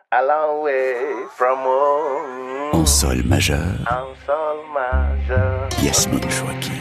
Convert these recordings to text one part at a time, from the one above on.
A long way from home. En sol majeur. En sol majeur. Yasmine Chouaki.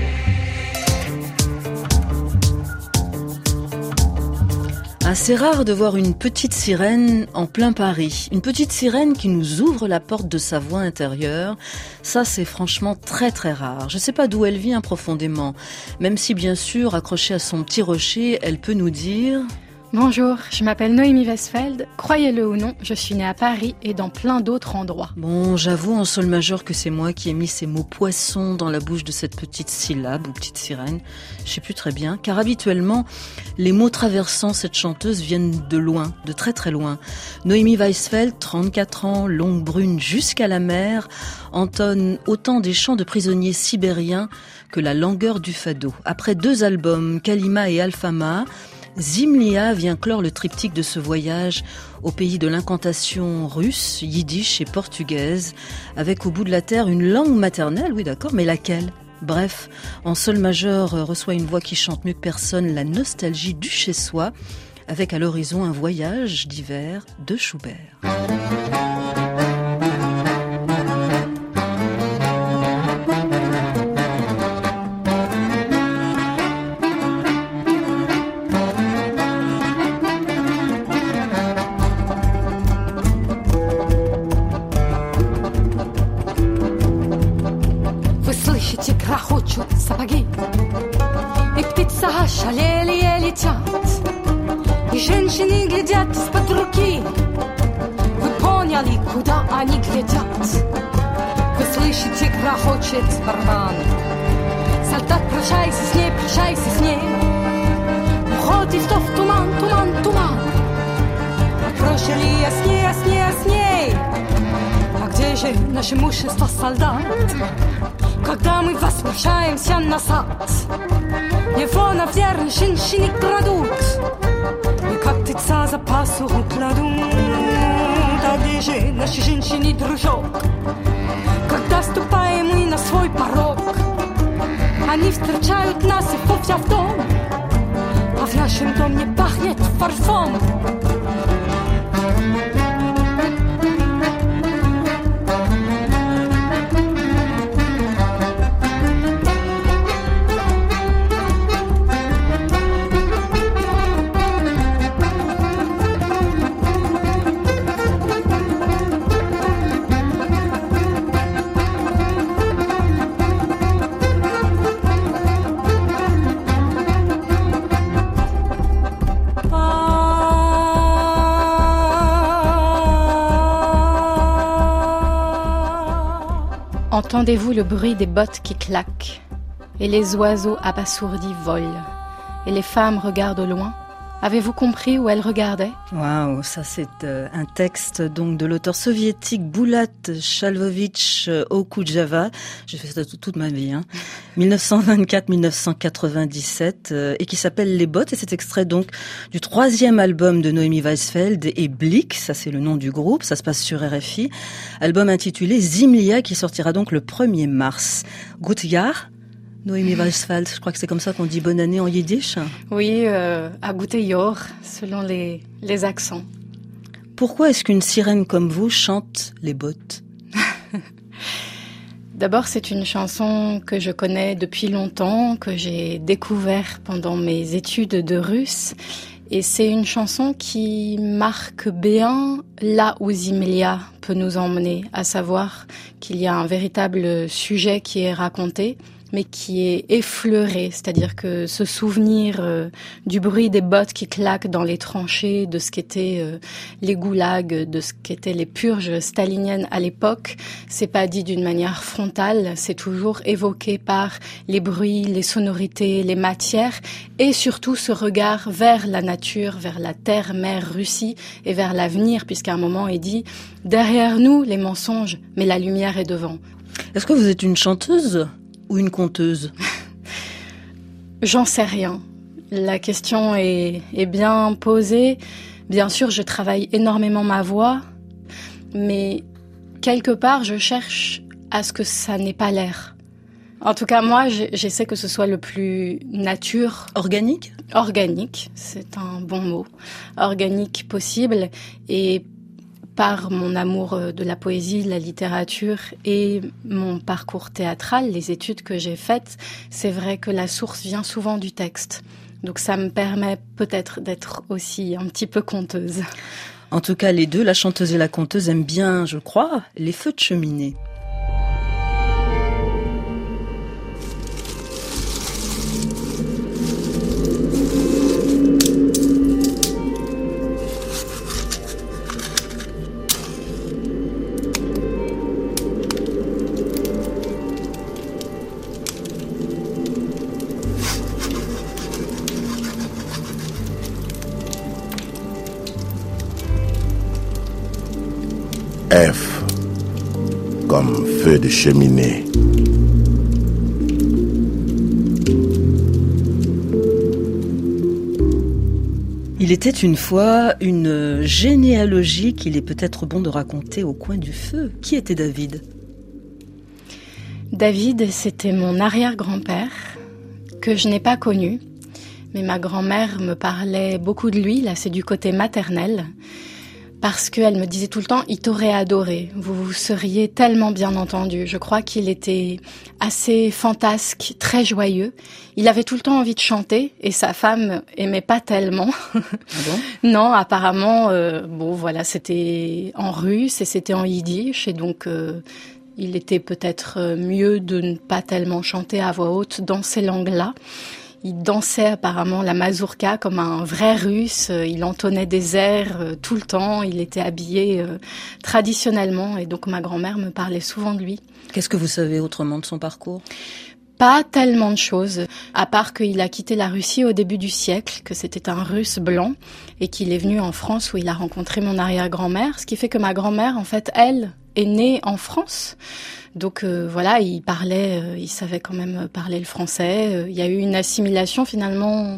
Assez rare de voir une petite sirène en plein Paris. Une petite sirène qui nous ouvre la porte de sa voix intérieure. Ça, c'est franchement très très rare. Je ne sais pas d'où elle vient profondément. Même si, bien sûr, accrochée à son petit rocher, elle peut nous dire... Bonjour, je m'appelle Noémie Westfeld. Croyez-le ou non, je suis née à Paris et dans plein d'autres endroits. Bon, j'avoue en sol majeur que c'est moi qui ai mis ces mots poissons dans la bouche de cette petite syllabe ou petite sirène. Je sais plus très bien, car habituellement, les mots traversant cette chanteuse viennent de loin, de très très loin. Noémie Westfeld, 34 ans, longue brune jusqu'à la mer, entonne autant des chants de prisonniers sibériens que la langueur du fado. Après 2 albums, Kalima et Alfama, Zimlia vient clore le triptyque de ce voyage au pays de l'incantation russe, yiddish et portugaise, avec au bout de la terre une langue maternelle, oui d'accord, mais laquelle ? Bref, en sol majeur reçoit une voix qui chante mieux que personne la nostalgie du chez-soi, avec à l'horizon un voyage d'hiver de Schubert. Сапоги, и птица шалели летят, и женщины глядят из-под руки. Вы поняли, куда они глядят? Вы слышите, грохочет барабан. Солдат, прощайся с ней, прощайся с ней. Уходит в туман, туман, туман. А прожили я с ней, а с ней, а с ней. А где же наше мужество, солдат? Когда мы возвращаемся назад, его, наверное, женщины крадут, и как птица за пасуху кладут. А где же наши женщины, дружок? Когда ступаем мы на свой порог, они встречают нас и вовсе в дом, а в нашем доме пахнет фарфом. Entendez-vous le bruit des bottes qui claquent, et les oiseaux abasourdis volent, et les femmes regardent au loin? Avez-vous compris où elles regardaient? Waouh, ça c'est un texte donc de l'auteur soviétique Bulat Shalvovitch Okudjava. J'ai fait ça toute ma vie, 1924-1997, et qui s'appelle Les Bottes. Et c'est extrait donc du 3e album de Noémie Westfeld et Blick, ça c'est le nom du groupe, ça se passe sur RFI. Album intitulé Zimlia qui sortira donc le 1er mars. Gut Jahr. Noémie Westfeld, je crois que c'est comme ça qu'on dit bonne année en yiddish. Oui, à Gute Jahr, selon les accents. Pourquoi est-ce qu'une sirène comme vous chante Les Bottes? D'abord, c'est une chanson que je connais depuis longtemps, que j'ai découvert pendant mes études de russe. Et c'est une chanson qui marque bien là où Zimlia peut nous emmener, à savoir qu'il y a un véritable sujet qui est raconté, mais qui est effleuré, c'est-à-dire que ce souvenir du bruit des bottes qui claquent dans les tranchées, de ce qu'étaient les goulags, de ce qu'étaient les purges staliniennes à l'époque, c'est pas dit d'une manière frontale, c'est toujours évoqué par les bruits, les sonorités, les matières, et surtout ce regard vers la nature, vers la terre, mère Russie, et vers l'avenir, puisqu'à un moment il dit « Derrière nous, les mensonges, mais la lumière est devant ». Est-ce que vous êtes une chanteuse ou une conteuse? J'en sais rien. La question est bien posée. Bien sûr, je travaille énormément ma voix, mais quelque part, je cherche à ce que ça n'ait pas l'air. En tout cas, moi, j'essaie que ce soit le plus nature. par mon amour de la poésie, de la littérature et mon parcours théâtral, les études que j'ai faites, c'est vrai que la source vient souvent du texte. Donc ça me permet peut-être d'être aussi un petit peu conteuse. En tout cas, les deux, la chanteuse et la conteuse, aiment bien, je crois, les feux de cheminée. F comme feu de cheminée. Il était une fois une généalogie qu'il est peut-être bon de raconter au coin du feu. Qui était David ? David, c'était mon arrière-grand-père, que je n'ai pas connu, mais ma grand-mère me parlait beaucoup de lui, là c'est du côté maternel, parce qu'elle me disait tout le temps, il t'aurait adoré, vous vous seriez tellement bien entendu. Je crois qu'il était assez fantasque, très joyeux. Il avait tout le temps envie de chanter et sa femme aimait pas tellement. Ah bon ? Non, apparemment, voilà, c'était en russe et c'était en yiddish et donc il était peut-être mieux de ne pas tellement chanter à voix haute dans ces langues-là. Il dansait apparemment la mazurka comme un vrai russe, il entonnait des airs tout le temps, il était habillé traditionnellement et donc ma grand-mère me parlait souvent de lui. Qu'est-ce que vous savez autrement de son parcours ? Pas tellement de choses, à part qu'il a quitté la Russie au début du siècle, que c'était un Russe blanc et qu'il est venu en France où il a rencontré mon arrière-grand-mère, ce qui fait que ma grand-mère, en fait, elle, est née en France. Donc voilà, il savait quand même parler le français. Il y a eu une assimilation finalement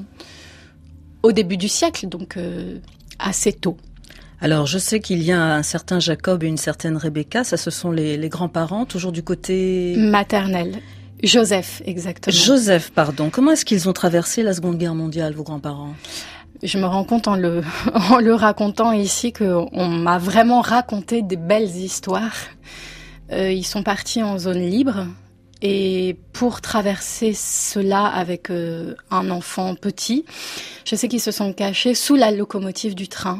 au début du siècle, donc assez tôt. Alors je sais qu'il y a un certain Jacob et une certaine Rebecca, ça ce sont les grands-parents, toujours du côté... maternel. Joseph, exactement. Joseph, pardon. Comment est-ce qu'ils ont traversé la Seconde Guerre mondiale, vos grands-parents ? Je me rends compte en le racontant ici qu'on m'a vraiment raconté des belles histoires. Ils sont partis en zone libre et pour traverser cela avec un enfant petit, je sais qu'ils se sont cachés sous la locomotive du train.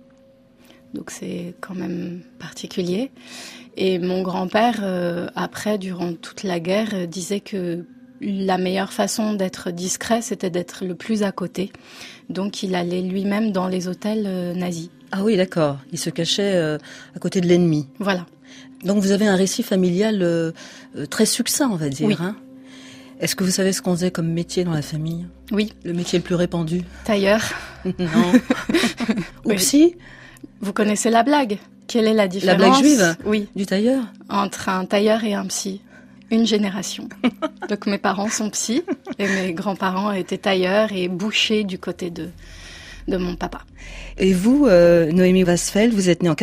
Donc c'est quand même particulier. Et mon grand-père, après, durant toute la guerre, disait que la meilleure façon d'être discret, c'était d'être le plus à côté. Donc il allait lui-même dans les hôtels nazis. Ah oui, d'accord. Il se cachait à côté de l'ennemi. Voilà. Donc vous avez un récit familial très succinct, on va dire. Oui. Hein ? Est-ce que vous savez ce qu'on faisait comme métier dans la famille ? Oui. Le métier le plus répandu ? Tailleur. Non. Ou psy ? Vous connaissez la blague ? Quelle est la différence ? La blague juive ? Oui. Du tailleur ? Entre un tailleur et un psy. Une génération. Donc mes parents sont psy et mes grands-parents étaient tailleurs et bouchers du côté de mon papa. Et vous, Noémie Wasfeld, vous êtes née en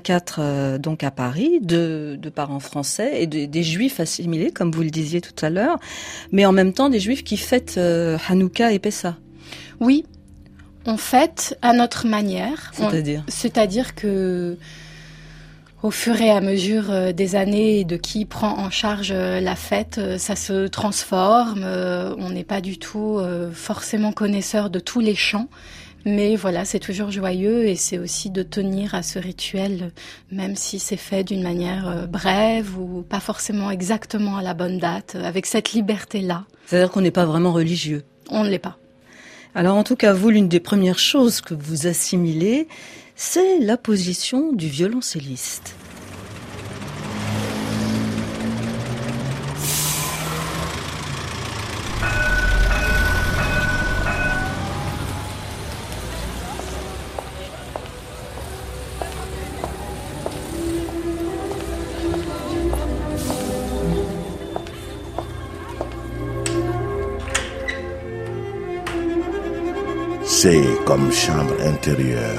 84 donc à Paris, de parents français et des juifs assimilés, comme vous le disiez tout à l'heure, mais en même temps des juifs qui fêtent Hanouka et Pessa. Oui, on fête à notre manière. C'est-à-dire que au fur et à mesure des années et de qui prend en charge la fête, ça se transforme. On n'est pas du tout forcément connaisseur de tous les chants. Mais voilà, c'est toujours joyeux et c'est aussi de tenir à ce rituel, même si c'est fait d'une manière brève ou pas forcément exactement à la bonne date, avec cette liberté-là. C'est-à-dire qu'on n'est pas vraiment religieux. On ne l'est pas. Alors en tout cas, vous, l'une des premières choses que vous assimilez, c'est la position du violoncelliste. C'est comme chambre intérieure.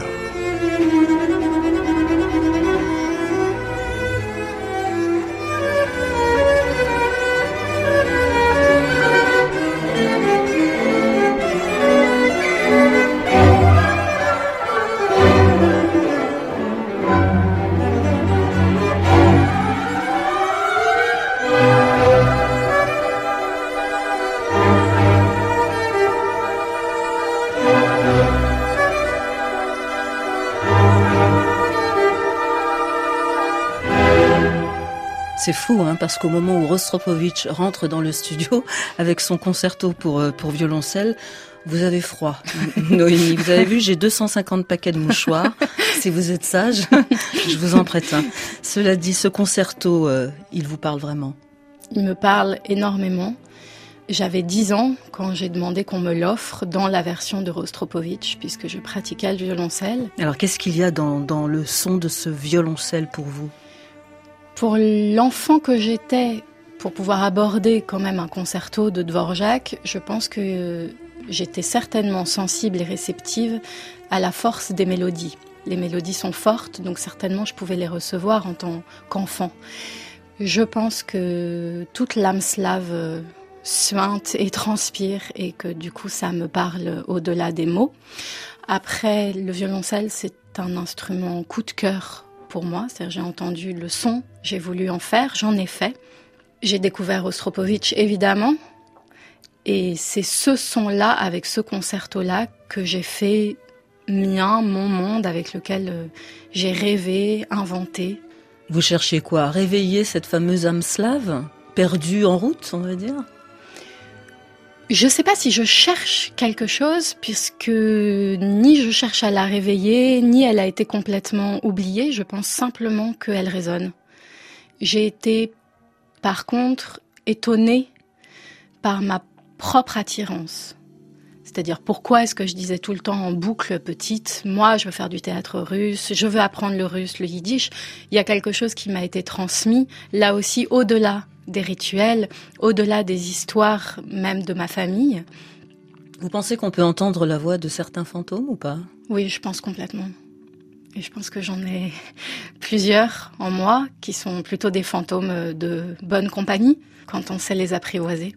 C'est fou, hein, parce qu'au moment où Rostropovitch rentre dans le studio avec son concerto pour violoncelle, vous avez froid, Noémie. Vous avez vu, j'ai 250 paquets de mouchoirs. Si vous êtes sage, je vous en prête un. Cela dit, ce concerto, il vous parle vraiment? Il me parle énormément. J'avais 10 ans quand j'ai demandé qu'on me l'offre dans la version de Rostropovitch, puisque je pratiquais le violoncelle. Alors, qu'est-ce qu'il y a dans le son de ce violoncelle pour vous? Pour l'enfant que j'étais, pour pouvoir aborder quand même un concerto de Dvorak, je pense que j'étais certainement sensible et réceptive à la force des mélodies. Les mélodies sont fortes, donc certainement je pouvais les recevoir en tant qu'enfant. Je pense que toute l'âme slave suinte et transpire et que du coup ça me parle au-delà des mots. Après, le violoncelle, c'est un instrument coup de cœur pour moi. C'est-à-dire, j'ai entendu le son, j'ai voulu en faire, j'en ai fait. J'ai découvert Rostropovitch, évidemment. Et c'est ce son-là, avec ce concerto-là, que j'ai fait mien, mon monde, avec lequel j'ai rêvé, inventé. Vous cherchez quoi? Réveiller cette fameuse âme slave, perdue en route, on va dire? Je ne sais pas si je cherche quelque chose, puisque ni je cherche à la réveiller, ni elle a été complètement oubliée. Je pense simplement qu'elle résonne. J'ai été, par contre, étonnée par ma propre attirance. C'est-à-dire, pourquoi est-ce que je disais tout le temps en boucle petite, moi je veux faire du théâtre russe, je veux apprendre le russe, le yiddish. Il y a quelque chose qui m'a été transmis, là aussi au-delà des rituels, au-delà des histoires même de ma famille. Vous pensez qu'on peut entendre la voix de certains fantômes ou pas? Oui, je pense complètement. Et je pense que j'en ai plusieurs en moi qui sont plutôt des fantômes de bonne compagnie quand on sait les apprivoiser.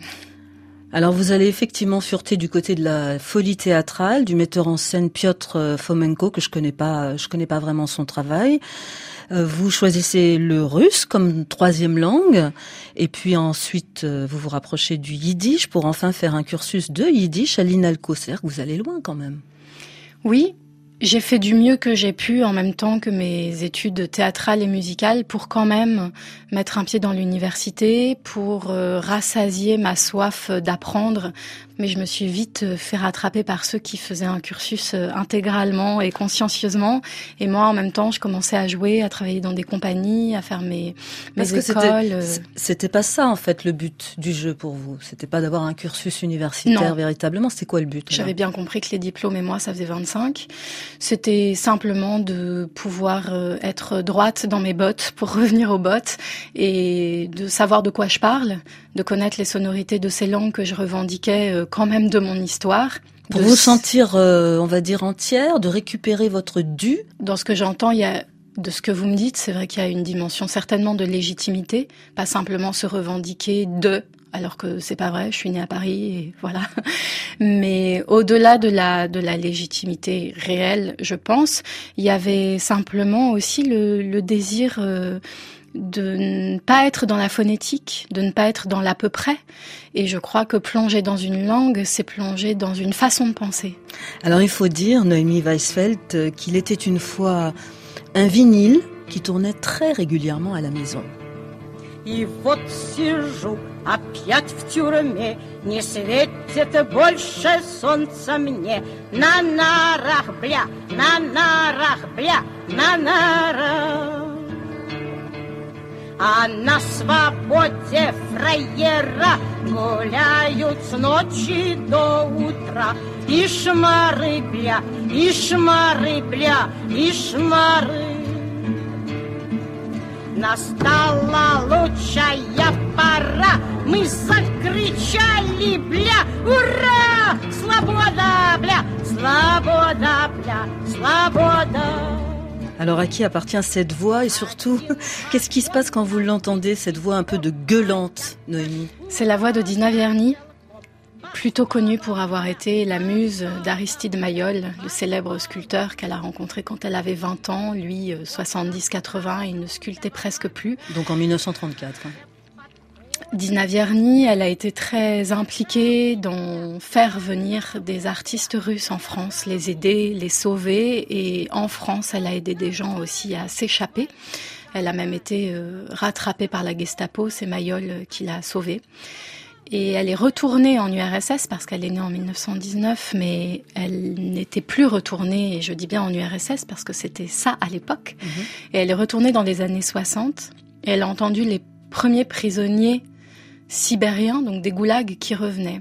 Alors vous allez effectivement fureter du côté de la folie théâtrale du metteur en scène Piotr Fomenko, que je connais pas vraiment son travail. Vous choisissez le russe comme troisième langue, et puis ensuite vous vous rapprochez du yiddish pour enfin faire un cursus de yiddish à l'INALCO. C'est-à-dire que vous allez loin quand même. Oui. J'ai fait du mieux que j'ai pu en même temps que mes études théâtrales et musicales pour quand même mettre un pied dans l'université, pour rassasier ma soif d'apprendre. Mais je me suis vite fait rattraper par ceux qui faisaient un cursus intégralement et consciencieusement. Et moi, en même temps, je commençais à jouer, à travailler dans des compagnies, à faire mes écoles. C'était pas ça, en fait, le but du jeu pour vous. C'était pas d'avoir un cursus universitaire véritablement. C'était quoi le but? J'avais bien compris que les diplômes et moi, ça faisait 25. C'était simplement de pouvoir être droite dans mes bottes pour revenir aux bottes et de savoir de quoi je parle, de connaître les sonorités de ces langues que je revendiquais quand même de mon histoire. Pour vous sentir, on va dire, entière, de récupérer votre dû. Dans ce que j'entends, il y a, de ce que vous me dites, c'est vrai qu'il y a une dimension certainement de légitimité, pas simplement se revendiquer de, alors que c'est pas vrai, je suis née à Paris et voilà. Mais au-delà de la légitimité réelle, je pense, il y avait simplement aussi le désir de ne pas être dans la phonétique, de ne pas être dans l'à peu près. Et je crois que plonger dans une langue, c'est plonger dans une façon de penser. Alors il faut dire, Noémie Weisfeld, qu'il était une fois un vinyle qui tournait très régulièrement à la maison. И вот сижу опять в тюрьме, не светит больше солнца мне. На нарах, бля, на нарах, бля, на нарах. А на свободе фраера гуляют с ночи до утра. И шмары, бля, и шмары, бля, и шмары. Настала лучшая пора, мы закричали, бля, ура! Свобода, бля, свобода, бля, свобода. Alors à qui appartient cette voix et surtout, qu'est-ce qui se passe quand vous l'entendez, cette voix un peu de gueulante, Noémie? C'est la voix de Dina Vierny, plutôt connue pour avoir été la muse d'Aristide Maillol, le célèbre sculpteur qu'elle a rencontré quand elle avait 20 ans, lui 70-80, il ne sculptait presque plus. Donc en 1934. Dina Vierny, elle a été très impliquée dans faire venir des artistes russes en France, les aider, les sauver. Et en France, elle a aidé des gens aussi à s'échapper. Elle a même été rattrapée par la Gestapo, c'est Mayol qui l'a sauvée. Et elle est retournée en URSS parce qu'elle est née en 1919, mais elle n'était plus retournée, et je dis bien en URSS parce que c'était ça à l'époque. Et elle est retournée dans les années 60. Et elle a entendu les premiers prisonniers sibériens, donc des goulags, qui revenaient.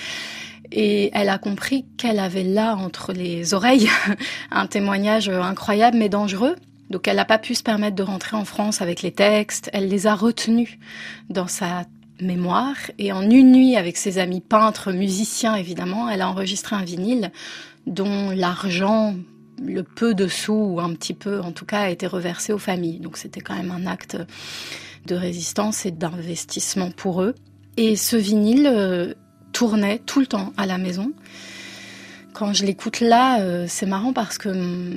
Et elle a compris qu'elle avait là, entre les oreilles, un témoignage incroyable mais dangereux. Donc elle n'a pas pu se permettre de rentrer en France avec les textes. Elle les a retenus dans sa mémoire. Et en une nuit, avec ses amis peintres, musiciens évidemment, elle a enregistré un vinyle dont l'argent, le peu de sous, ou un petit peu en tout cas, a été reversé aux familles. Donc c'était quand même un acte de résistance et d'investissement pour eux. Et ce vinyle tournait tout le temps à la maison. Quand je l'écoute là, c'est marrant parce que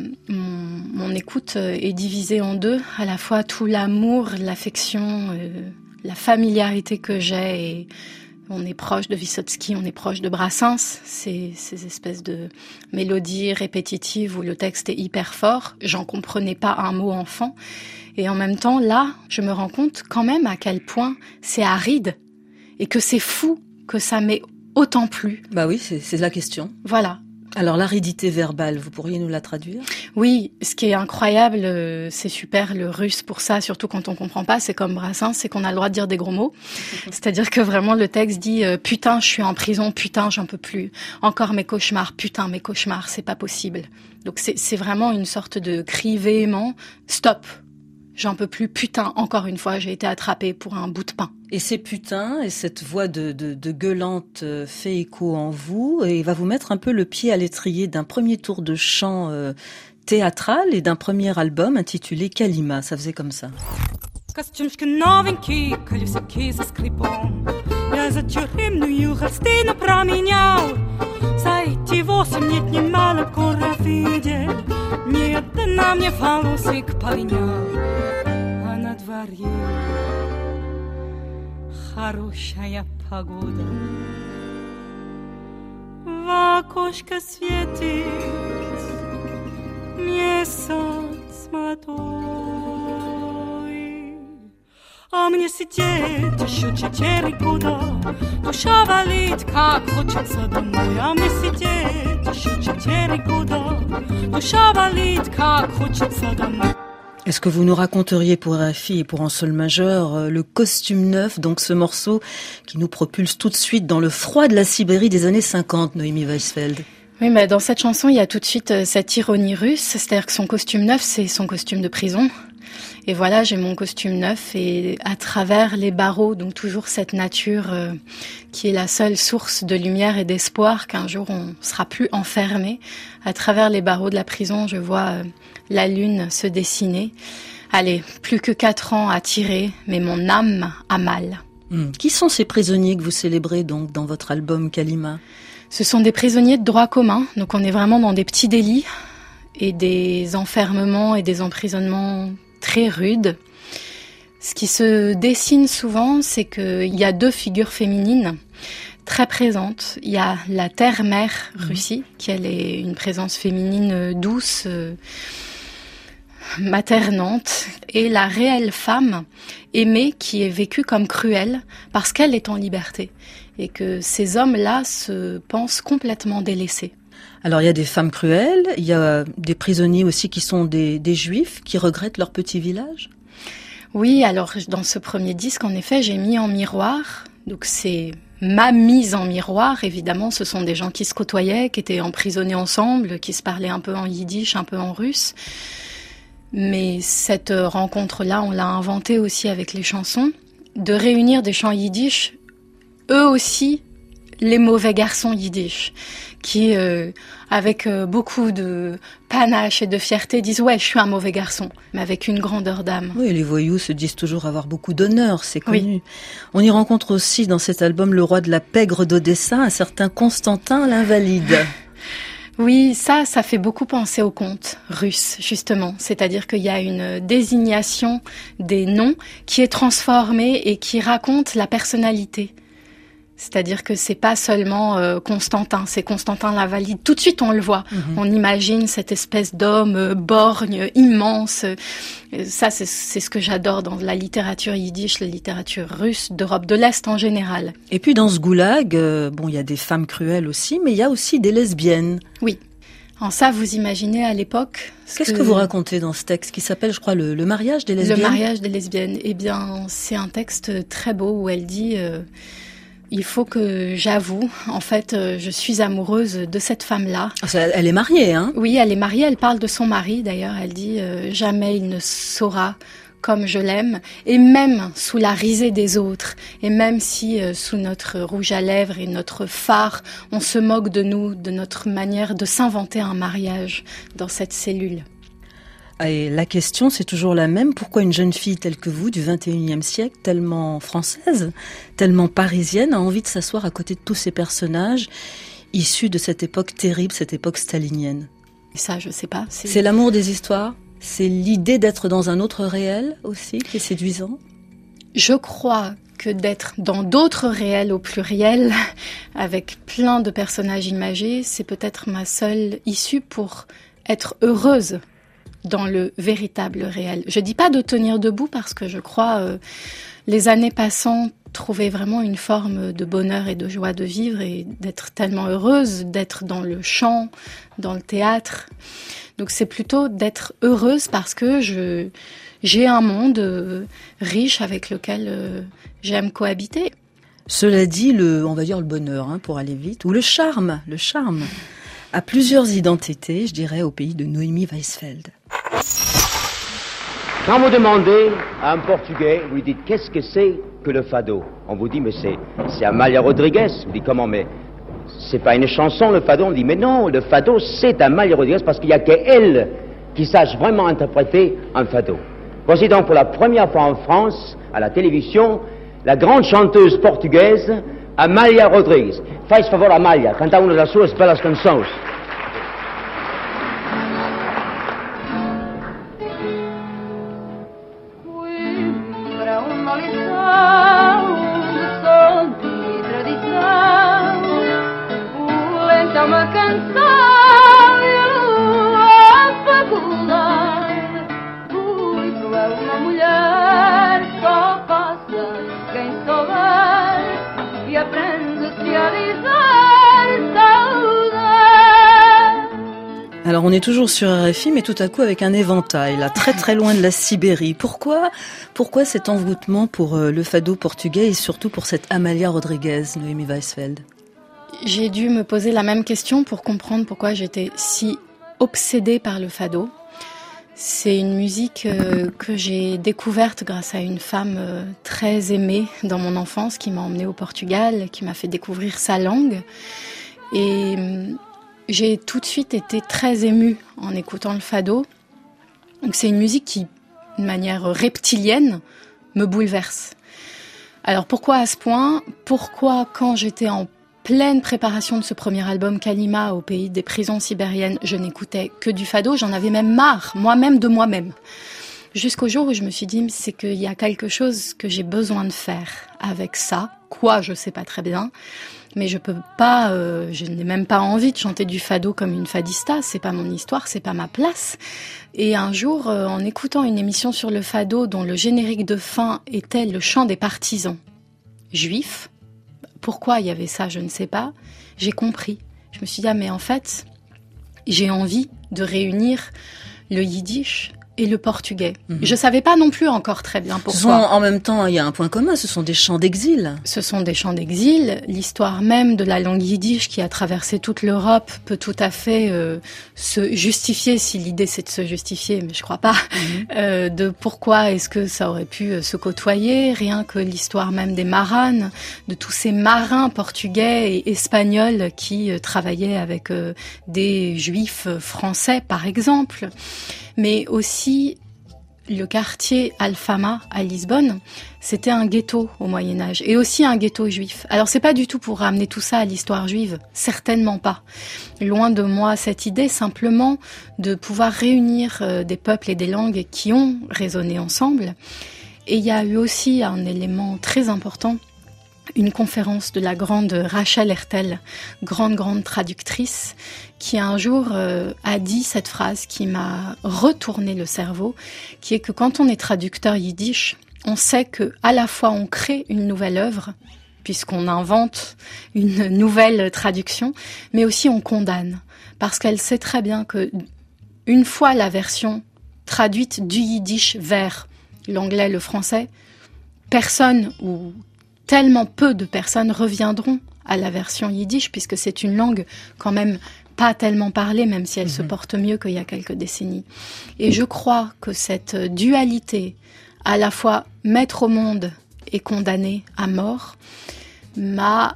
mon écoute est divisée en deux. À la fois tout l'amour, l'affection, la familiarité que j'ai. Et on est proche de Vysotsky, on est proche de Brassens. Ces espèces de mélodies répétitives où le texte est hyper fort. J'en comprenais pas un mot enfant. Et en même temps, là, je me rends compte quand même à quel point c'est aride et que c'est fou que ça m'ait autant plu. Bah oui, c'est la question. Voilà. Alors l'aridité verbale, vous pourriez nous la traduire ? Oui, ce qui est incroyable, c'est super le russe pour ça, surtout quand on comprend pas, c'est comme Brassens, c'est qu'on a le droit de dire des gros mots. C'est-à-dire que vraiment le texte dit « Putain, je suis en prison, putain, j'en peux plus. Encore mes cauchemars, putain, mes cauchemars, c'est pas possible. » Donc c'est vraiment une sorte de cri véhément « Stop !» J'en peux plus, putain, encore une fois, j'ai été attrapée pour un bout de pain. Et ces putains et cette voix de gueulante fait écho en vous et va vous mettre un peu le pied à l'étrier d'un premier tour de chant théâtral et d'un premier album intitulé Kalima. Ça faisait comme ça. Костюмчик новенький, колесики со скрипом. Я за тюремную холстину променял. За эти 8 лет немало город видел. Не одна мне волосик полинял. А на дворе хорошая погода. В окошко светит месяц молодой. А мне сидеть еще 4 года. Душа валит, как хочется домой. А мне сидеть еще 4 года. Душа валит, как хочется домой. Est-ce que vous nous raconteriez pour RFI et pour Un sol majeur le costume neuf, donc ce morceau qui nous propulse tout de suite dans le froid de la Sibérie des années 50, Noémie Weisfeld? Oui, mais dans cette chanson, il y a tout de suite cette ironie russe, c'est-à-dire que son costume neuf, c'est son costume de prison. Et voilà, j'ai mon costume neuf et à travers les barreaux, donc toujours cette nature qui est la seule source de lumière et d'espoir qu'un jour on sera plus enfermé. À travers les barreaux de la prison, je vois la lune se dessiner. Allez, plus que 4 ans à tirer, mais mon âme a mal. Qui sont ces prisonniers que vous célébrez donc dans votre album Kalima ? Ce sont des prisonniers de droit commun, donc on est vraiment dans des petits délits et des enfermements et des emprisonnements très rudes. Ce qui se dessine souvent, c'est qu'il y a 2 figures féminines très présentes. Il y a la terre-mère Russie, qui elle est une présence féminine douce, maternante, et la réelle femme aimée qui est vécue comme cruelle parce qu'elle est en liberté et que ces hommes-là se pensent complètement délaissés. Alors il y a des femmes cruelles, il y a des prisonniers aussi qui sont des juifs qui regrettent leur petit village. Oui, alors dans ce premier disque, en effet, j'ai mis en miroir, donc c'est ma mise en miroir, évidemment, ce sont des gens qui se côtoyaient, qui étaient emprisonnés ensemble, qui se parlaient un peu en yiddish, un peu en russe. Mais cette rencontre-là, on l'a inventée aussi avec les chansons, de réunir des chants yiddish, eux aussi, les mauvais garçons yiddish, qui, avec beaucoup de panache et de fierté, disent « Ouais, je suis un mauvais garçon », mais avec une grandeur d'âme. Oui, les voyous se disent toujours avoir beaucoup d'honneur, c'est connu. Oui. On y rencontre aussi dans cet album le roi de la pègre d'Odessa, un certain Constantin l'Invalide. Oui, ça fait beaucoup penser au conte russe, justement. C'est-à-dire qu'il y a une désignation des noms qui est transformée et qui raconte la personnalité. C'est-à-dire que c'est pas seulement Constantin, c'est Constantin l'Invalide. Tout de suite, on le voit. On imagine cette espèce d'homme borgne, immense. Ça, c'est ce que j'adore dans la littérature yiddish, la littérature russe, d'Europe de l'Est en général. Et puis dans ce goulag, il y a des femmes cruelles aussi, mais il y a aussi des lesbiennes. Oui. En ça, vous imaginez à l'époque... Qu'est-ce que vous racontez dans ce texte qui s'appelle, je crois, le mariage des lesbiennes ? Le mariage des lesbiennes. Eh bien, c'est un texte très beau où elle dit... il faut que j'avoue, en fait, je suis amoureuse de cette femme-là. Elle est mariée, hein ? Oui, elle est mariée, elle parle de son mari, d'ailleurs. Elle dit « Jamais il ne saura comme je l'aime ». Et même sous la risée des autres, et même si sous notre rouge à lèvres et notre phare, on se moque de nous, de notre manière de s'inventer un mariage dans cette cellule. Et la question, c'est toujours la même. Pourquoi une jeune fille telle que vous, du 21e siècle, tellement française, tellement parisienne, a envie de s'asseoir à côté de tous ces personnages issus de cette époque terrible, cette époque stalinienne ? Ça, je sais pas. C'est l'amour des histoires ? C'est l'idée d'être dans un autre réel aussi qui est séduisant ? Je crois que d'être dans d'autres réels au pluriel, avec plein de personnages imagés, c'est peut-être ma seule issue pour être heureuse dans le véritable réel. Je dis pas de tenir debout parce que je crois, les années passant, trouver vraiment une forme de bonheur et de joie de vivre et d'être tellement heureuse, d'être dans le chant, dans le théâtre. Donc c'est plutôt d'être heureuse parce que j'ai un monde riche avec lequel j'aime cohabiter. Cela dit, on va dire le bonheur, pour aller vite, ou le charme a plusieurs identités, je dirais, au pays de Noémie Weisfeld. Quand vous demandez à un Portugais, vous lui dites qu'est-ce que c'est que le fado? On vous dit mais c'est Amália Rodrigues. Vous dites comment? Mais c'est pas une chanson le fado. On dit mais non, le fado c'est Amália Rodrigues parce qu'il y a qu'elle qui sache vraiment interpréter un fado. Voici donc pour la première fois en France, à la télévision, la grande chanteuse portugaise Amália Rodrigues. Faz favor Amália, canta uma das suas belas canções. Alors on est toujours sur RFI, mais tout à coup avec un éventail, là, très très loin de la Sibérie. Pourquoi cet envoûtement pour le fado portugais et surtout pour cette Amália Rodrigues, Noémie Weisfeld? J'ai dû me poser la même question pour comprendre pourquoi j'étais si obsédée par le fado. C'est une musique que j'ai découverte grâce à une femme très aimée dans mon enfance qui m'a emmenée au Portugal, qui m'a fait découvrir sa langue. Et j'ai tout de suite été très émue en écoutant le fado. Donc c'est une musique qui, de manière reptilienne, me bouleverse. Alors pourquoi à ce point? Pourquoi quand j'étais en pleine préparation de ce premier album Kalima au pays des prisons sibériennes, je n'écoutais que du fado, j'en avais même marre, moi-même de moi-même. Jusqu'au jour où je me suis dit, c'est qu'il y a quelque chose que j'ai besoin de faire avec ça, quoi, je sais pas très bien, mais je peux pas, je n'ai même pas envie de chanter du fado comme une fadista, c'est pas mon histoire, c'est pas ma place. Et un jour, en écoutant une émission sur le fado dont le générique de fin était le chant des partisans juifs, pourquoi il y avait ça, je ne sais pas. J'ai compris. Je me suis dit, mais en fait, j'ai envie de réunir le yiddish et le portugais. Je savais pas non plus encore très bien pourquoi. En même temps, il y a un point commun, ce sont des chants d'exil. Ce sont des chants d'exil. L'histoire même de la langue yiddish qui a traversé toute l'Europe peut tout à fait se justifier, si l'idée c'est de se justifier, mais je crois pas, de pourquoi est-ce que ça aurait pu se côtoyer. Rien que l'histoire même des maranes, de tous ces marins portugais et espagnols qui travaillaient avec des juifs français, par exemple. Mais aussi le quartier Alfama à Lisbonne, c'était un ghetto au Moyen-Âge et aussi un ghetto juif. Alors c'est pas du tout pour ramener tout ça à l'histoire juive, certainement pas. Loin de moi cette idée, simplement de pouvoir réunir des peuples et des langues qui ont résonné ensemble. Et il y a eu aussi un élément très important, une conférence de la grande Rachel Hertel, grande traductrice, qui un jour a dit cette phrase qui m'a retourné le cerveau, qui est que quand on est traducteur yiddish, on sait que à la fois on crée une nouvelle œuvre, puisqu'on invente une nouvelle traduction, mais aussi on condamne, parce qu'elle sait très bien que une fois la version traduite du yiddish vers l'anglais, le français, personne ou tellement peu de personnes reviendront à la version yiddish, puisque c'est une langue quand même pas tellement parlée, même si elle se porte mieux qu'il y a quelques décennies. Et je crois que cette dualité, à la fois mettre au monde et condamner à mort, m'a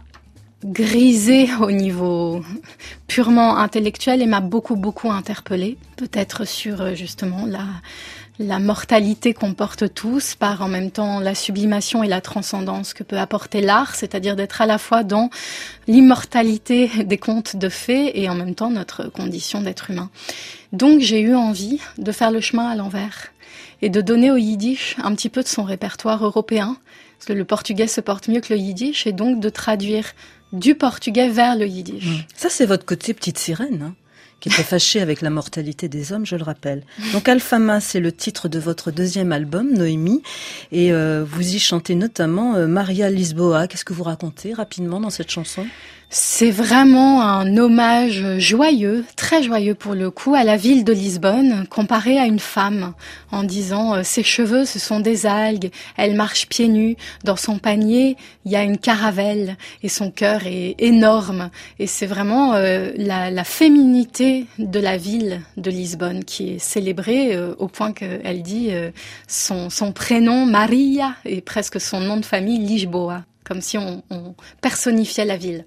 grisée au niveau purement intellectuel et m'a beaucoup interpellée, peut-être sur justement la mortalité qu'on porte tous, par en même temps la sublimation et la transcendance que peut apporter l'art, c'est-à-dire d'être à la fois dans l'immortalité des contes de fées et en même temps notre condition d'être humain. Donc j'ai eu envie de faire le chemin à l'envers et de donner au yiddish un petit peu de son répertoire européen, parce que le portugais se porte mieux que le yiddish, et donc de traduire du portugais vers le yiddish. Ça, c'est votre côté petite sirène, hein, qui était fâchée avec la mortalité des hommes, je le rappelle. Donc Alfama, c'est le titre de votre deuxième album, Noémie, et vous y chantez notamment Maria Lisboa. Qu'est-ce que vous racontez rapidement dans cette chanson ? C'est vraiment un hommage joyeux, très joyeux pour le coup, à la ville de Lisbonne, comparée à une femme, en disant ses cheveux, ce sont des algues, elle marche pieds nus, dans son panier, il y a une caravelle, et son cœur est énorme. Et c'est vraiment la féminité de la ville de Lisbonne qui est célébrée au point qu'elle dit son prénom Maria et presque son nom de famille Lisboa, comme si on personnifiait la ville.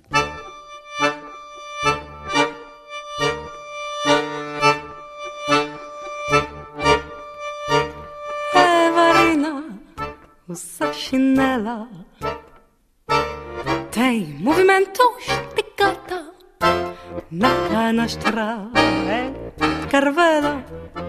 Usa chinela, tem movimento esticata, na canastra é carvela,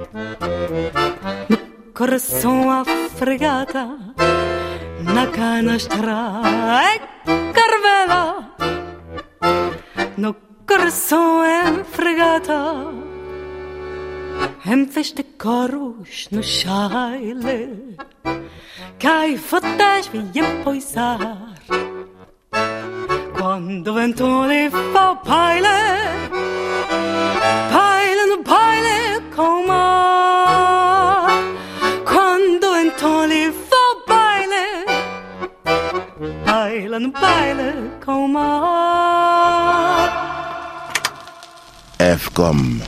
no coração afregata, na canastra é carvela, no coração é fregata. Hem feste coros no chaile, cai fotas viem poisar. Quando vento lhe fa paile, paile no paile com mar. Quando vento lhe fa paile, paile no paile com mar. F comme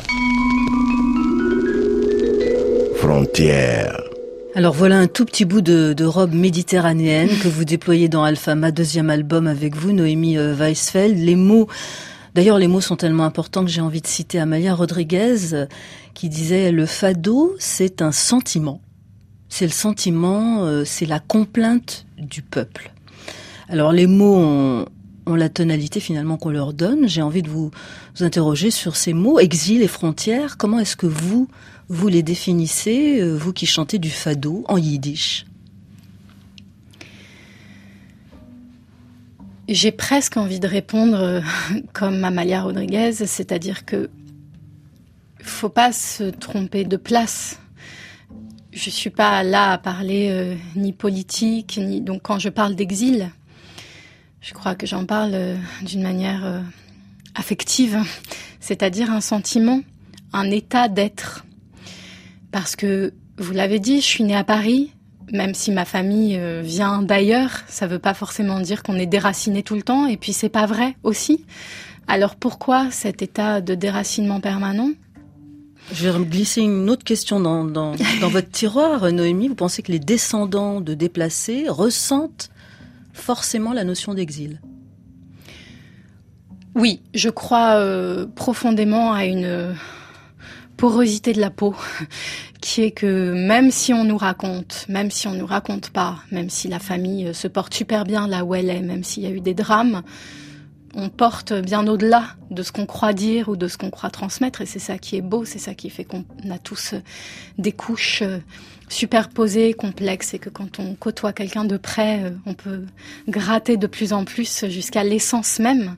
frontière. Alors voilà un tout petit bout de robe méditerranéenne que vous déployez dans Alfama, deuxième album avec vous, Noémie Weisfeld. Les mots sont tellement importants que j'ai envie de citer Amalia Rodriguez qui disait « Le fado, c'est un sentiment. C'est le sentiment, c'est la complainte du peuple. » Alors les mots ont la tonalité finalement qu'on leur donne. J'ai envie de vous interroger sur ces mots, exil et frontières. Comment est-ce que vous les définissez, vous qui chantez du fado en yiddish? J'ai presque envie de répondre comme Amalia Rodriguez, c'est-à-dire que faut pas se tromper de place. Je suis pas là à parler ni politique, ni donc quand je parle d'exil, je crois que j'en parle d'une manière affective, c'est-à-dire un sentiment, un état d'être. Parce que, vous l'avez dit, je suis née à Paris, même si ma famille vient d'ailleurs, ça veut pas forcément dire qu'on est déraciné tout le temps, et puis c'est pas vrai aussi. Alors pourquoi cet état de déracinement permanent ? Je vais glisser une autre question dans votre tiroir, Noémie. Vous pensez que les descendants de déplacés ressentent forcément la notion d'exil ? Oui, je crois profondément à une porosité de la peau qui est que même si on nous raconte pas, même si la famille se porte super bien là où elle est, même s'il y a eu des drames, on porte bien au-delà de ce qu'on croit dire ou de ce qu'on croit transmettre, et c'est ça qui est beau, c'est ça qui fait qu'on a tous des couches superposées, complexes, et que quand on côtoie quelqu'un de près, on peut gratter de plus en plus jusqu'à l'essence même.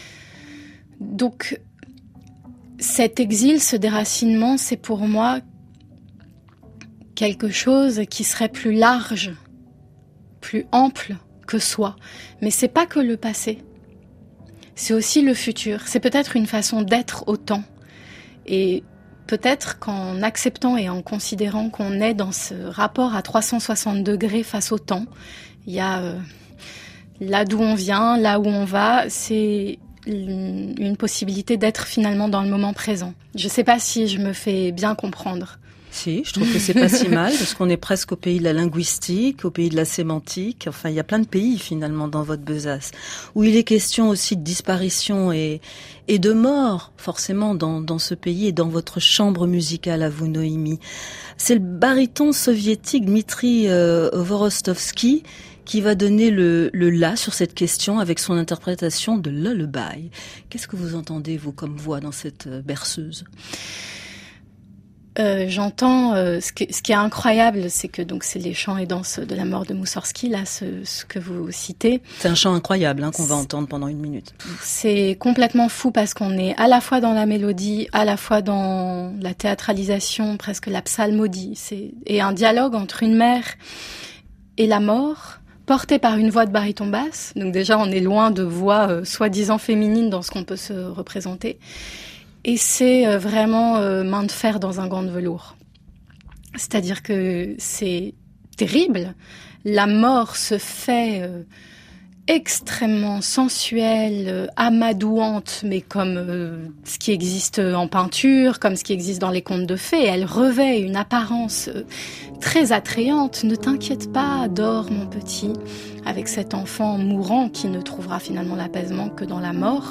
Donc, cet exil, ce déracinement, c'est pour moi quelque chose qui serait plus large, plus ample que soi. Mais c'est pas que le passé. C'est aussi le futur. C'est peut-être une façon d'être au temps. Et peut-être qu'en acceptant et en considérant qu'on est dans ce rapport à 360 degrés face au temps, il y a là d'où on vient, là où on va, c'est une possibilité d'être finalement dans le moment présent. Je ne sais pas si je me fais bien comprendre. Si, je trouve que c'est pas si mal, parce qu'on est presque au pays de la linguistique, au pays de la sémantique. Enfin, il y a plein de pays, finalement, dans votre besace, où il est question aussi de disparition et de mort, forcément, dans ce pays et dans votre chambre musicale à vous, Noémie. C'est le baryton soviétique Dmitri Vorostovsky qui va donner le la sur cette question avec son interprétation de Lullaby. Qu'est-ce que vous entendez, vous, comme voix dans cette berceuse ? J'entends ce qui est incroyable, c'est que donc c'est les chants et danses de la mort de Moussorgsky, là, ce que vous citez. C'est un chant incroyable qu'on va entendre pendant 1 minute. C'est complètement fou parce qu'on est à la fois dans la mélodie, à la fois dans la théâtralisation, presque la psalmodie. Et un dialogue entre une mère et la mort, porté par une voix de baryton basse. Donc déjà, on est loin de voix soi-disant féminine dans ce qu'on peut se représenter. Et c'est vraiment main de fer dans un gant de velours. C'est-à-dire que c'est terrible. La mort se fait extrêmement sensuelle, amadouante, mais comme ce qui existe en peinture, comme ce qui existe dans les contes de fées. Elle revêt une apparence très attrayante. Ne t'inquiète pas, dors mon petit, avec cet enfant mourant qui ne trouvera finalement l'apaisement que dans la mort.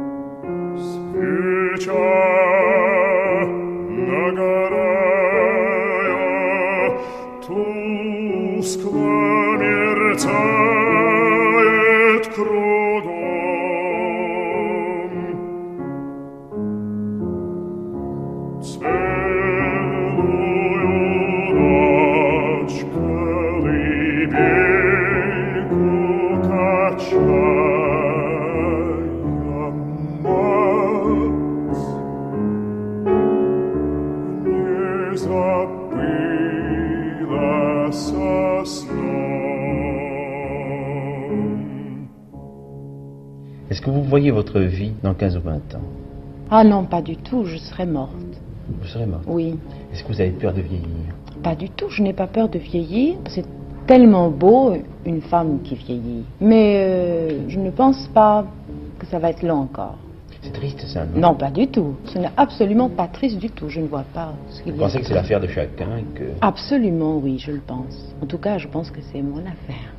Est-ce que vous voyez votre vie dans 15 ou 20 ans? Ah non, pas du tout, je serais morte. Vous serez morte? Oui. Est-ce que vous avez peur de vieillir? Pas du tout, je n'ai pas peur de vieillir. C'est tellement beau, une femme qui vieillit. Mais je ne pense pas que ça va être long encore. C'est triste ça, non? Non, pas du tout. Ce n'est absolument pas triste du tout, je ne vois pas ce qu'il y a. Vous pensez que c'est l'affaire de chacun et que... Absolument, oui, je le pense. En tout cas, je pense que c'est mon affaire.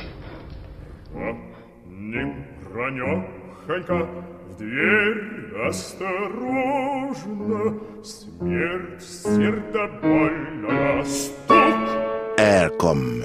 Air comme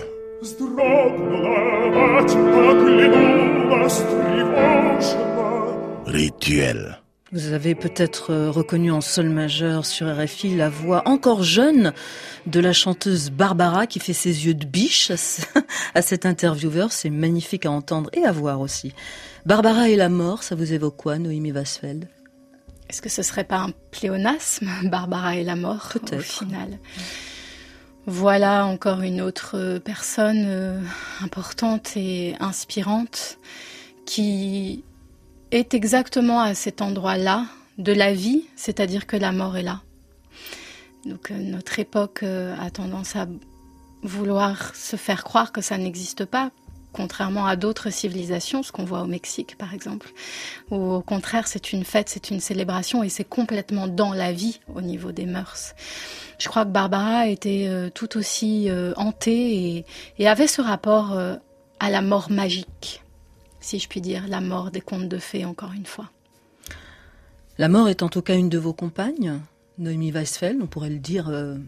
rituel. Vous avez peut-être reconnu en sol majeur sur RFI la voix encore jeune de la chanteuse Barbara qui fait ses yeux de biche à cet intervieweur. C'est magnifique à entendre et à voir aussi. Barbara et la mort, ça vous évoque quoi, Noémie Wasfeld? Est-ce que ce serait pas un pléonasme, Barbara et la mort, peut-être, au final? Voilà encore une autre personne importante et inspirante qui est exactement à cet endroit-là de la vie, c'est-à-dire que la mort est là. Donc notre époque a tendance à vouloir se faire croire que ça n'existe pas, contrairement à d'autres civilisations, ce qu'on voit au Mexique par exemple, où au contraire c'est une fête, c'est une célébration et c'est complètement dans la vie au niveau des mœurs. Je crois que Barbara était tout aussi hantée et avait ce rapport à la mort magique, si je puis dire, la mort des contes de fées, encore une fois. La mort est en tout cas une de vos compagnes, Noémie Wasfeld, on pourrait le dire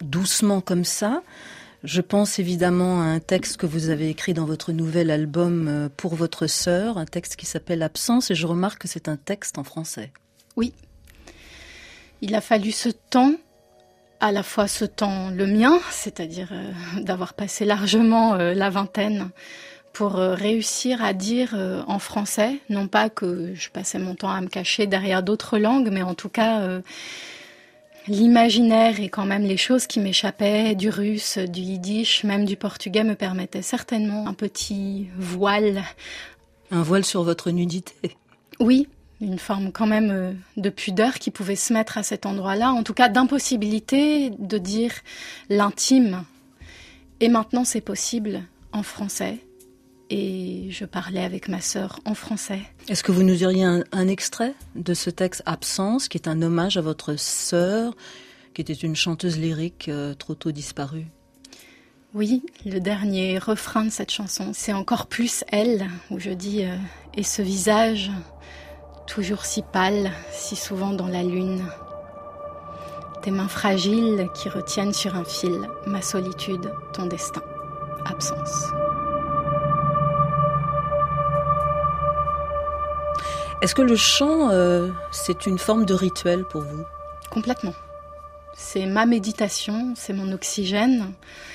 doucement comme ça. Je pense évidemment à un texte que vous avez écrit dans votre nouvel album pour votre sœur, un texte qui s'appelle Absence, et je remarque que c'est un texte en français. Oui. Il a fallu ce temps, à la fois ce temps le mien, c'est-à-dire d'avoir passé largement la vingtaine, pour réussir à dire en français, non pas que je passais mon temps à me cacher derrière d'autres langues, mais en tout cas l'imaginaire et quand même les choses qui m'échappaient, du russe, du yiddish, même du portugais, me permettaient certainement un petit voile. Un voile sur votre nudité? Oui, une forme quand même de pudeur qui pouvait se mettre à cet endroit-là, en tout cas d'impossibilité de dire l'intime. Et maintenant c'est possible en français. Et je parlais avec ma sœur en français. Est-ce que vous nous diriez un extrait de ce texte Absence, qui est un hommage à votre sœur, qui était une chanteuse lyrique trop tôt disparue? Oui, le dernier refrain de cette chanson, c'est encore plus elle, où je dis et ce visage, toujours si pâle, si souvent dans la lune. Tes mains fragiles qui retiennent sur un fil ma solitude, ton destin. Absence. Est-ce que le chant, c'est une forme de rituel pour vous? Complètement. C'est ma méditation, c'est mon oxygène.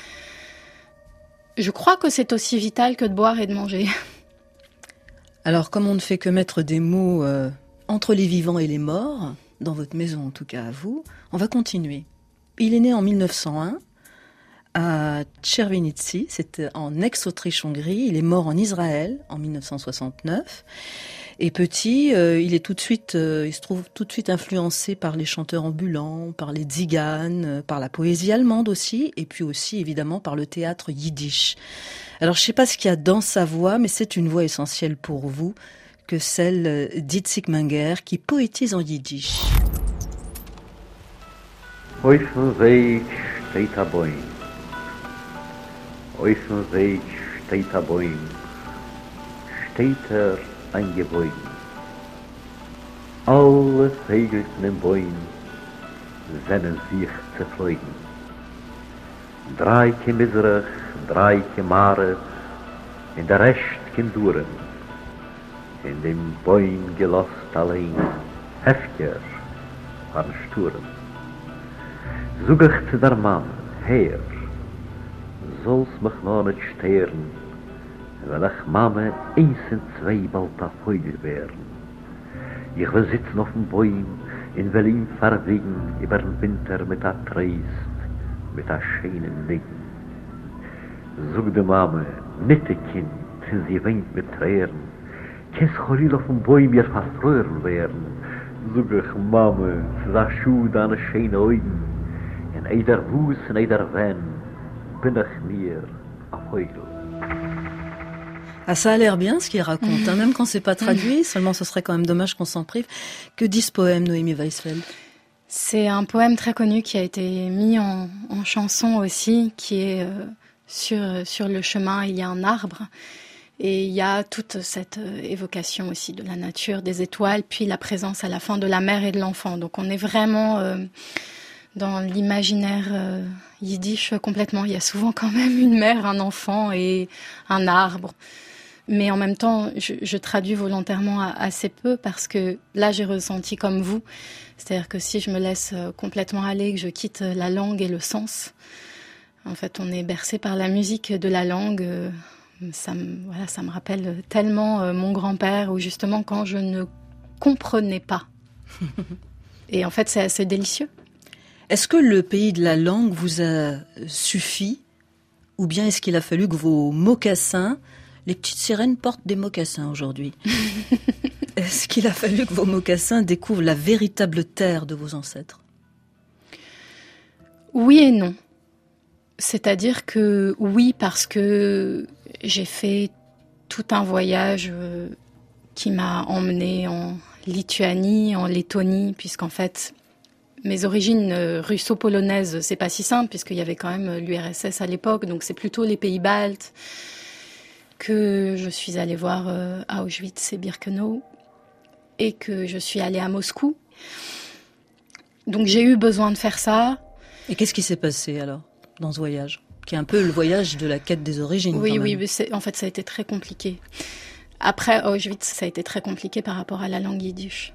Je crois que c'est aussi vital que de boire et de manger. Alors, comme on ne fait que mettre des mots entre les vivants et les morts, dans votre maison en tout cas à vous, on va continuer. Il est né en 1901 à Czerwinicy, c'était en ex-Autriche-Hongrie. Il est mort en Israël en 1969. Et petit, il se trouve tout de suite influencé par les chanteurs ambulants, par les tziganes, par la poésie allemande aussi, et puis aussi évidemment par le théâtre yiddish. Alors je ne sais pas ce qu'il y a dans sa voix, mais c'est une voix essentielle pour vous, que celle d'Itzik Menger, qui poétise en yiddish. Auf dem Weg steht ein Baum. Auf dem Weg steht ein Baum. Steht ein Gebäude. Alle Vögeln im Bäum sehnen sich zu freuen. 3 Mizrach, 3 Mare, in der Rest Kinduren. In dem Bäum gelost allein, Hefker an Sturen. Zugig zu der Mann, Herr, soll's mich noch nicht stören, wenn ich Mame 1 und 2 bald ein Vögel wären. Ich will sitzen auf dem Bäum, in Berlin verwegen, über den Winter mit der Treist, mit der schönen Liegen. Sog die Mame, nette Kind, sie weint mit Tränen, kein Cholil auf dem Bäum ihr verfroren werden. Sog ich Mame, zu der Schuh deine schönen Augen, in eider Wuss, in eider Wenn, bin ich mir ein Vögel. Ah, ça a l'air bien ce qu'il raconte, hein, même quand c'est pas traduit, seulement ce serait quand même dommage qu'on s'en prive. Que dit ce poème, Noémie Weisfeld? C'est un poème très connu qui a été mis en chanson aussi, qui est sur le chemin, il y a un arbre. Et il y a toute cette évocation aussi de la nature, des étoiles, puis la présence à la fin de la mère et de l'enfant. Donc on est vraiment dans l'imaginaire yiddish complètement. Il y a souvent quand même une mère, un enfant et un arbre. Mais en même temps, je traduis volontairement assez peu parce que là, j'ai ressenti comme vous. C'est-à-dire que si je me laisse complètement aller, que je quitte la langue et le sens, en fait, on est bercé par la musique de la langue. Ça me rappelle tellement mon grand-père, où justement, quand je ne comprenais pas. Et en fait, c'est assez délicieux. Est-ce que le pays de la langue vous a suffi? Ou bien est-ce qu'il a fallu que vos mocassins... Les petites sirènes portent des mocassins aujourd'hui. Est-ce qu'il a fallu que vos mocassins découvrent la véritable terre de vos ancêtres? Oui et non. C'est-à-dire que oui, parce que j'ai fait tout un voyage qui m'a emmenée en Lituanie, en Lettonie, puisqu'en fait, mes origines russo-polonaises, c'est pas si simple, puisqu'il y avait quand même l'URSS à l'époque, donc c'est plutôt les pays baltes, que je suis allée voir à Auschwitz et Birkenau, et que je suis allée à Moscou. Donc j'ai eu besoin de faire ça. Et qu'est-ce qui s'est passé alors dans ce voyage, qui est un peu le voyage de la quête des origines? Oui, en fait ça a été très compliqué. Après Auschwitz, ça a été très compliqué par rapport à la langue yiddish,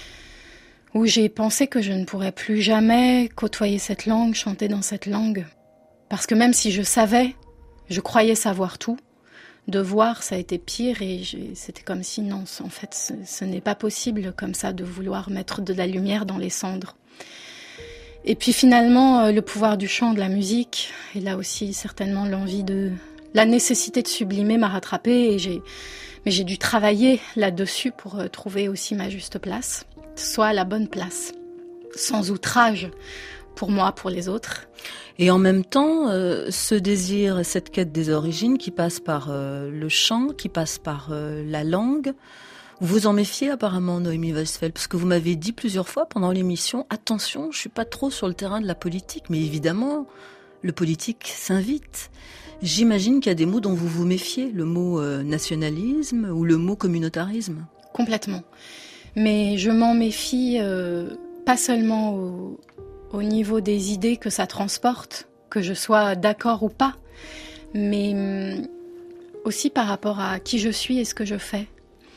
où j'ai pensé que je ne pourrais plus jamais côtoyer cette langue, chanter dans cette langue. Parce que même si je savais, je croyais savoir tout, de voir, ça a été pire et c'était comme si non, en fait, ce n'est pas possible comme ça de vouloir mettre de la lumière dans les cendres. Et puis finalement, le pouvoir du chant, de la musique, et là aussi certainement la nécessité de sublimer m'a rattrapée mais j'ai dû travailler là-dessus pour trouver aussi ma juste place, soit la bonne place, sans outrage pour moi, pour les autres. Et en même temps, ce désir, cette quête des origines qui passe par le chant, qui passe par la langue, vous vous en méfiez apparemment, Noémie Weisfeld, parce que vous m'avez dit plusieurs fois pendant l'émission, attention, je suis pas trop sur le terrain de la politique, mais évidemment, le politique s'invite. J'imagine qu'il y a des mots dont vous vous méfiez, le mot nationalisme ou le mot communautarisme. Complètement. Mais je m'en méfie pas seulement au niveau des idées que ça transporte, que je sois d'accord ou pas, mais aussi par rapport à qui je suis et ce que je fais.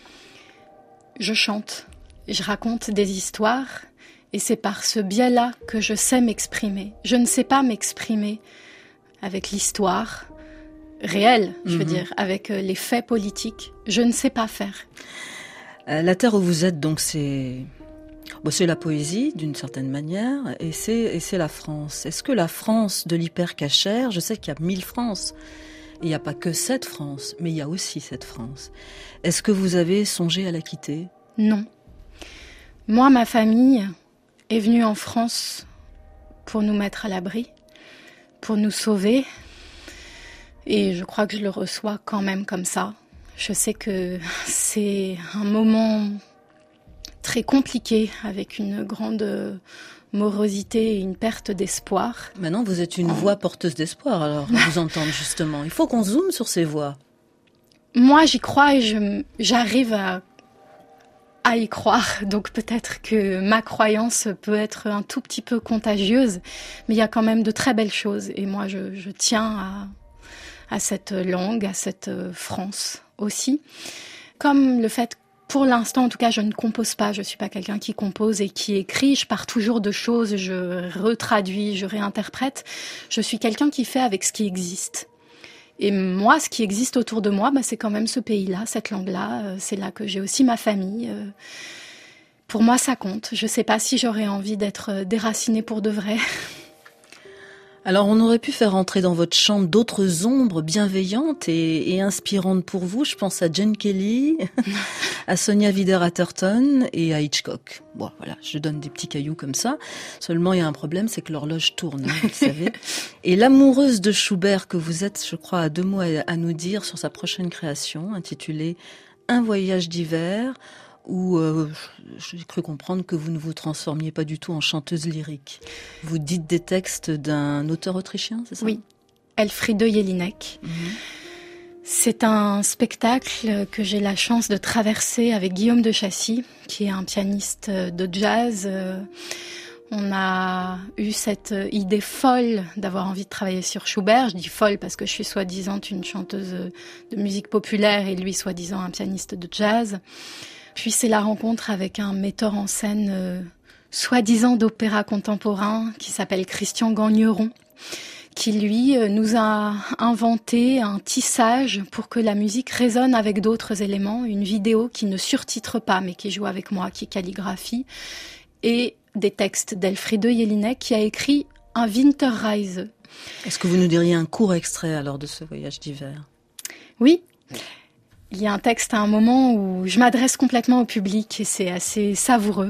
Je chante, je raconte des histoires et c'est par ce biais-là que je sais m'exprimer. Je ne sais pas m'exprimer avec l'histoire réelle, je veux dire, avec les faits politiques. Je ne sais pas faire. La terre où vous êtes, donc, c'est la poésie, d'une certaine manière, et c'est la France. Est-ce que la France de l'hyper-cachère, je sais qu'il y a 1000 France, il n'y a pas que cette France, mais il y a aussi cette France. Est-ce que vous avez songé à la quitter? Non. Moi, ma famille est venue en France pour nous mettre à l'abri, pour nous sauver, et je crois que je le reçois quand même comme ça. Je sais que c'est un moment très compliqué, avec une grande morosité et une perte d'espoir. Maintenant, vous êtes une voix porteuse d'espoir, alors, à vous entendre justement. Il faut qu'on zoome sur ces voix. Moi, j'y crois et j'arrive à y croire. Donc peut-être que ma croyance peut être un tout petit peu contagieuse, mais il y a quand même de très belles choses. Et moi, je tiens à cette langue, à cette France aussi. Comme le fait, pour l'instant en tout cas, je ne compose pas. Je suis pas quelqu'un qui compose et qui écrit. Je pars toujours de choses, je retraduis, je réinterprète. Je suis quelqu'un qui fait avec ce qui existe. Et moi, ce qui existe autour de moi, c'est quand même ce pays-là, cette langue-là. C'est là que j'ai aussi ma famille. Pour moi, ça compte. Je sais pas si j'aurais envie d'être déracinée pour de vrai. Alors, on aurait pu faire entrer dans votre chant d'autres ombres bienveillantes et inspirantes pour vous. Je pense à Jane Kelly, à Sonia Wider-Atherton et à Hitchcock. Bon, voilà, je donne des petits cailloux comme ça. Seulement, il y a un problème, c'est que l'horloge tourne, vous savez. Et l'amoureuse de Schubert que vous êtes, je crois, a 2 mots à nous dire sur sa prochaine création, intitulée « Un voyage d'hiver », où j'ai cru comprendre que vous ne vous transformiez pas du tout en chanteuse lyrique. Vous dites des textes d'un auteur autrichien, c'est ça? Oui, Elfriede Jelinek. C'est un spectacle que j'ai la chance de traverser avec Guillaume de Chassis, qui est un pianiste de jazz. On a eu cette idée folle d'avoir envie de travailler sur Schubert. Je dis folle parce que je suis soi-disant une chanteuse de musique populaire et lui soi-disant un pianiste de jazz. Puis c'est la rencontre avec un metteur en scène soi-disant d'opéra contemporain qui s'appelle Christian Gagneron, qui lui nous a inventé un tissage pour que la musique résonne avec d'autres éléments, une vidéo qui ne surtitre pas mais qui joue avec moi, qui calligraphie, et des textes d'Elfriede Jelinek qui a écrit un Winterreise. Est-ce que vous nous diriez un court extrait alors de ce voyage d'hiver? Oui. Il y a un texte à un moment où je m'adresse complètement au public et c'est assez savoureux.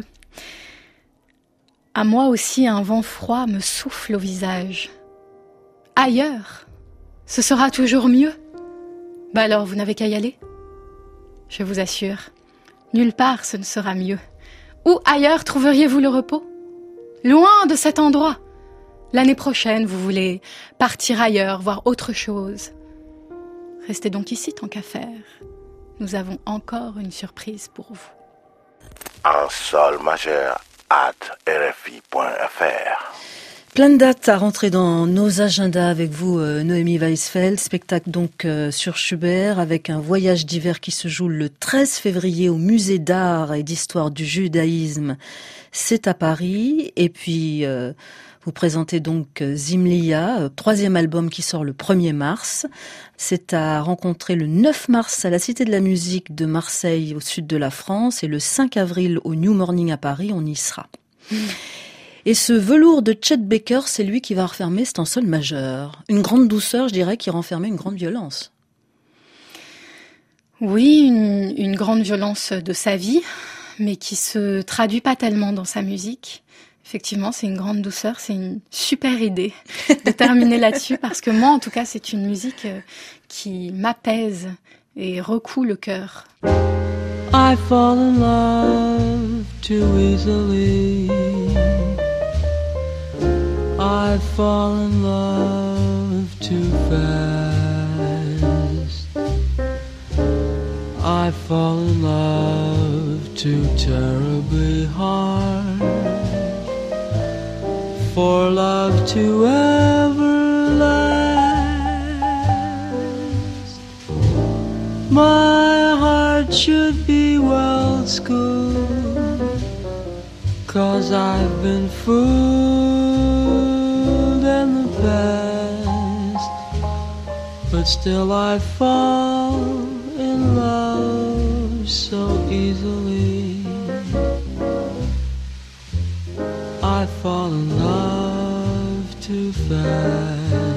À moi aussi, un vent froid me souffle au visage. Ailleurs, ce sera toujours mieux. Alors, vous n'avez qu'à y aller. Je vous assure, nulle part ce ne sera mieux. Où ailleurs trouveriez-vous le repos? Loin de cet endroit. L'année prochaine, vous voulez partir ailleurs, voir autre chose. Restez donc ici tant qu'à faire. Nous avons encore une surprise pour vous. En sol majeur @rfi.fr. Plein de dates à rentrer dans nos agendas avec vous, Noémie Weisfeld. Spectacle donc sur Schubert avec un voyage d'hiver qui se joue le 13 février au Musée d'art et d'histoire du judaïsme. C'est à Paris. Et puis, vous présentez donc Zimlia, 3e album qui sort le 1er mars. C'est à rencontrer le 9 mars à la Cité de la Musique de Marseille, au sud de la France. Et le 5 avril au New Morning à Paris, on y sera. Et ce velours de Chet Baker, c'est lui qui va refermer, c'est en sol majeur. Une grande douceur, je dirais, qui renfermait une grande violence. Oui, une grande violence de sa vie, mais qui se traduit pas tellement dans sa musique. Effectivement, c'est une grande douceur, c'est une super idée de terminer là-dessus, parce que moi, en tout cas, c'est une musique qui m'apaise et recoue le cœur. I fall in love too easily. I fall in love too fast. I fall in love too terribly hard for love to ever last. My heart should be well schooled, 'cause I've been fooled in the past, but still I fall in love so easily. I fall in love too fast.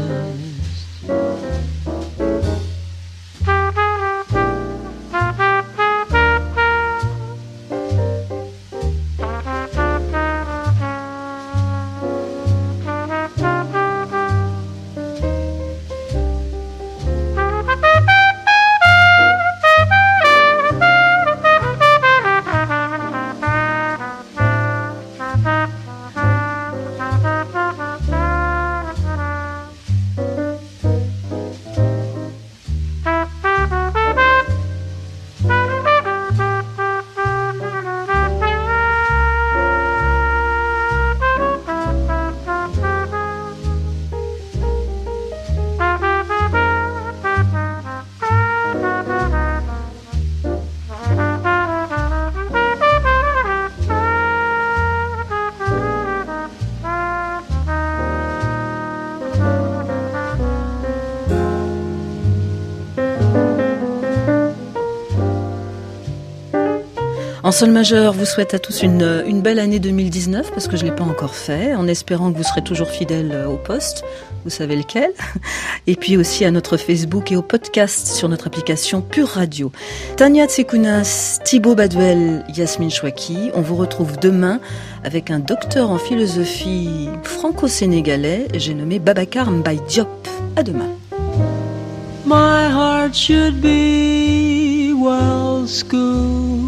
En sol majeur, vous souhaite à tous une belle année 2019, parce que je ne l'ai pas encore fait, en espérant que vous serez toujours fidèles au poste, vous savez lequel, et puis aussi à notre Facebook et au podcast sur notre application Pure Radio. Tania Tsekounas, Thibaut Baduel, Yasmine Chouaki, on vous retrouve demain avec un docteur en philosophie franco-sénégalais, j'ai nommé Babacar Mbaye Diop. À demain. My heart should be well schooled,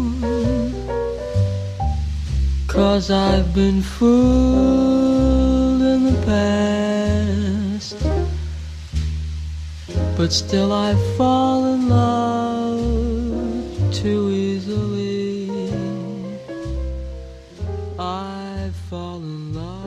'cause I've been fooled in the past, but still I fall in love too easily. I fall in love